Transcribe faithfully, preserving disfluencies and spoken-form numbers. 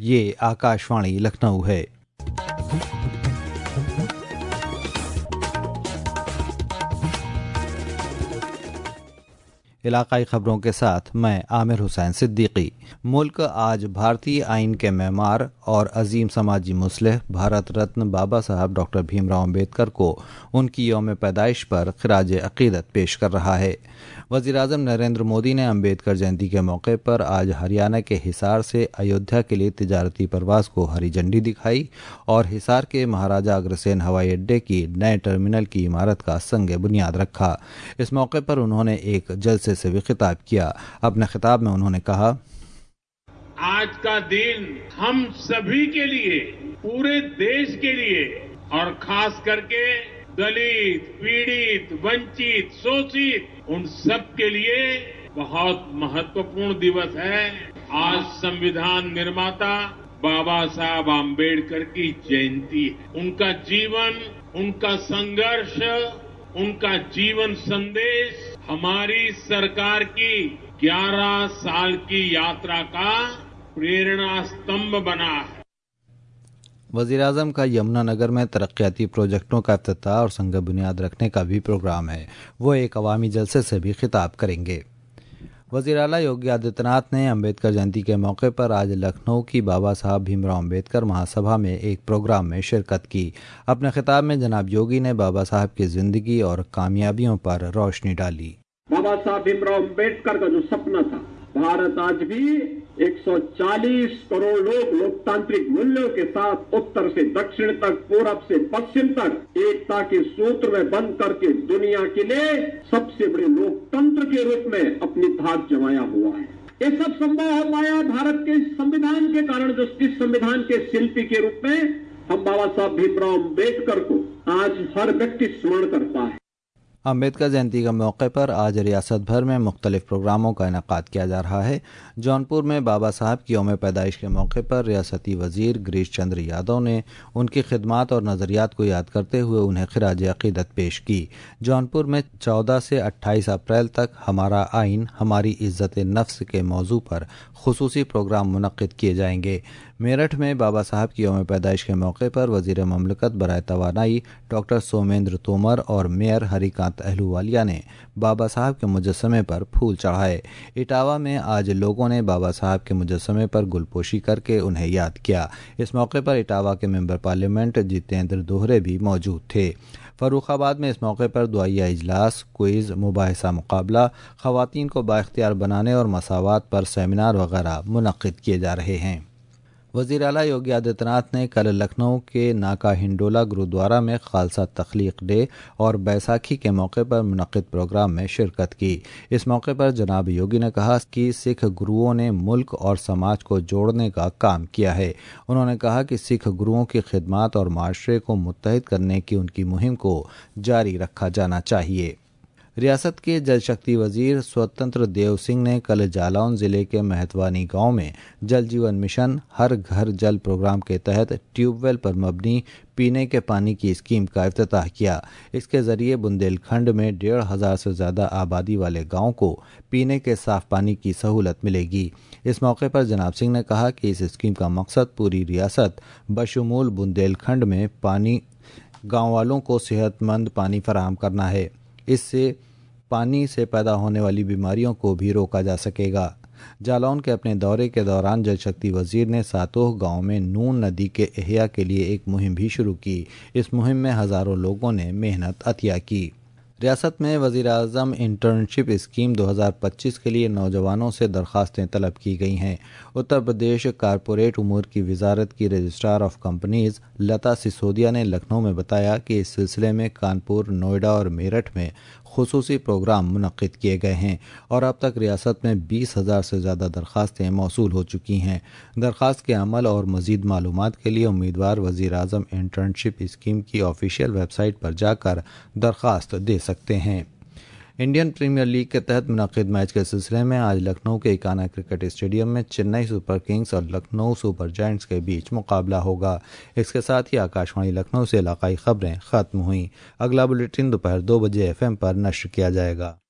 یہ آکاشوانی لکھنؤ ہے۔ علاقائی خبروں کے ساتھ میں عامر حسین صدیقی۔ ملک آج بھارتی آئین کے معمار اور عظیم سماجی مصلح بھارت رتن بابا صاحب ڈاکٹر بھیم راؤ امبیڈکر کو ان کی یوم پیدائش پر خراج عقیدت پیش کر رہا ہے۔ وزیر اعظم نریندر مودی نے امبیڈکر جینتی کے موقع پر آج ہریانہ کے حصار سے ایودھیا کے لیے تجارتی پرواز کو ہری جھنڈی دکھائی اور حصار کے مہاراجہ اگرسین ہوائی اڈے کی نئے ٹرمینل کی عمارت کا سنگ بنیاد رکھا۔ اس موقع پر انہوں نے ایک جلسے سے بھی خطاب کیا۔ اپنے خطاب میں انہوں نے کہا، آج کا دن ہم سبھی کے لیے، پورے دیش کے لیے اور خاص کر کے دلت، پیڑت، ونچت، شوشت ان سب کے لیے بہت مہتوپورن دیوس ہے۔ آج سمویدھان نرماتا بابا صاحب امبیڈکر کی جینتی ہے۔ ان کا جیون، ان کا سنگھرش، ان کا جیون سندیش ہماری سرکار کی گیارہ سال کی یاترا کا پریرنا استمبھ بنا ہے۔ وزیر اعظم کا یمنا نگر میں ترقیاتی پروجیکٹوں کا افتتاح اور سنگ بنیاد رکھنے کا بھی پروگرام ہے۔ وہ ایک عوامی جلسے سے بھی خطاب کریں گے۔ وزیر اعلیٰ یوگی آدتیہ ناتھ نے امبیڈکر جینتی کے موقع پر آج لکھنؤ کی بابا صاحب بھیم راؤ امبیڈکر مہاسبھا میں ایک پروگرام میں شرکت کی۔ اپنے خطاب میں جناب یوگی نے بابا صاحب کی زندگی اور کامیابیوں پر روشنی ڈالی۔ بابا صاحب بھیم راؤ امبیڈکر کا جو سپنا تھا، بھارت آج بھی ایک سو چالیس کروڑ لوگ لوکتانترک مولیوں کے ساتھ اتر سے دکشن تک، پورب سے پشچم تک ایکتا کے سوتر میں بند کر کے دنیا کے لیے سب سے بڑے لوکتنتر کے روپ میں اپنی دھاک جمایا ہوا ہے۔ یہ سب سمبھو ہو پایا بھارت کے سمویدھان کے کارن، جو اس سمویدھان کے شلپی کے روپ میں ہم بابا صاحب بھیم راؤ امبیڈکر کو آج ہر ویکتی اسمرن کرتا ہے۔ امبیڈکر جینتی کے موقع پر آج ریاست بھر میں مختلف پروگراموں کا انعقاد کیا جا رہا ہے۔ جونپور میں بابا صاحب کی یوم پیدائش کے موقع پر ریاستی وزیر گریش چندر یادو نے ان کی خدمات اور نظریات کو یاد کرتے ہوئے انہیں خراج عقیدت پیش کی۔ جونپور میں چودہ سے اٹھائیس اپریل تک ہمارا آئین ہماری عزت نفس کے موضوع پر خصوصی پروگرام منعقد کیے جائیں گے۔ میرٹھ میں بابا صاحب کی یوم پیدائش کے موقع پر وزیر مملکت برائے توانائی ڈاکٹر سومیندر تومر اور میئر ہری کانت اہلووالیہ نے بابا صاحب کے مجسمے پر پھول چڑھائے۔ اٹاوہ میں آج لوگوں نے بابا صاحب کے مجسمے پر گل پوشی کر کے انہیں یاد کیا۔ اس موقع پر اٹاوہ کے ممبر پارلیمنٹ جتیندر دوہرے بھی موجود تھے۔ فروخ آباد میں اس موقع پر دعائیہ اجلاس، کوئز، مباحثہ مقابلہ، خواتین کو بااختیار بنانے اور مساوات پر سیمینار وغیرہ منعقد کیے جا رہے ہیں۔ وزیر اعلیٰ یوگی آدتیہ ناتھ نے کل لکھنؤ کے ناکا ہنڈولا گرودوارا میں خالصہ تخلیق ڈے اور بیساکھی کے موقع پر منعقد پروگرام میں شرکت کی۔ اس موقع پر جناب یوگی نے کہا کہ سکھ گروؤں نے ملک اور سماج کو جوڑنے کا کام کیا ہے۔ انہوں نے کہا کہ سکھ گروؤں کی خدمات اور معاشرے کو متحد کرنے کی ان کی مہم کو جاری رکھا جانا چاہیے۔ ریاست کے جل شکتی وزیر سوتنتر دیو سنگھ نے کل جالون ضلع کے مہتوانی گاؤں میں جل جیون مشن ہر گھر جل پروگرام کے تحت ٹیوب ویل پر مبنی پینے کے پانی کی اسکیم کا افتتاح کیا۔ اس کے ذریعے بندیل کھنڈ میں ڈیڑھ ہزار سے زیادہ آبادی والے گاؤں کو پینے کے صاف پانی کی سہولت ملے گی۔ اس موقع پر جناب سنگھ نے کہا کہ اس اسکیم کا مقصد پوری ریاست بشمول بندیل کھنڈ میں پانی گاؤں والوں کو صحت مند پانی فراہم کرنا ہے۔ اس سے پانی سے پیدا ہونے والی بیماریوں کو بھی روکا جا سکے گا۔ جالون کے اپنے دورے کے دوران جل شکتی وزیر نے ساتوہ گاؤں میں نون ندی کے احیاء کے لیے ایک مہم بھی شروع کی۔ اس مہم میں ہزاروں لوگوں نے محنت عطیہ کی۔ ریاست میں وزیر اعظم انٹرنشپ اسکیم دو ہزار پچیس کے لیے نوجوانوں سے درخواستیں طلب کی گئی ہیں۔ اتر پردیش کارپوریٹ امور کی وزارت کی registrar of companies Lata Sisodia نے لکھنؤ میں بتایا کہ اس سلسلے میں کانپور، نوئیڈا اور میرٹھ میں خصوصی پروگرام منعقد کیے گئے ہیں اور اب تک ریاست میں بیس ہزار سے زیادہ درخواستیں موصول ہو چکی ہیں۔ درخواست کے عمل اور مزید معلومات کے لیے امیدوار وزیر اعظم انٹرنشپ اسکیم کی آفیشیل ویب سائٹ پر جا کر درخواست دے سکتے ہیں۔ انڈین پریمیئر لیگ کے تحت منعقد میچ کے سلسلے میں آج لکھنؤ کے اکانا کرکٹ اسٹیڈیم میں چنئی سپر کنگز اور لکھنؤ سپر جائنٹس کے بیچ مقابلہ ہوگا۔ اس کے ساتھ ہی آکاشوانی لکھنؤ سے علاقائی خبریں ختم ہوئیں۔ اگلا بلیٹن دوپہر دو بجے ایف ایم پر نشر کیا جائے گا۔